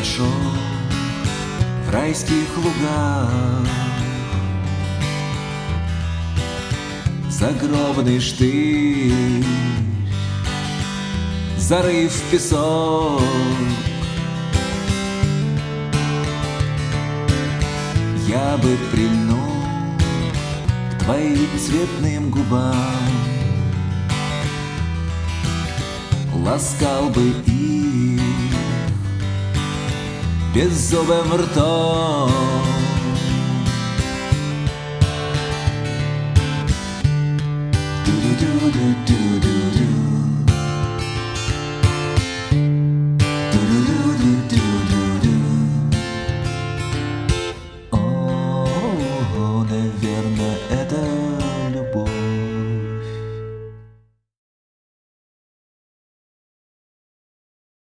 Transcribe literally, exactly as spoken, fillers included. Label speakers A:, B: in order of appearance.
A: хорошо в райских лугах. Загробный штырь, зарыв в песок. Я бы прильнул к твоим цветным губам, ласкал бы их беззубым ртом. Do do do do do.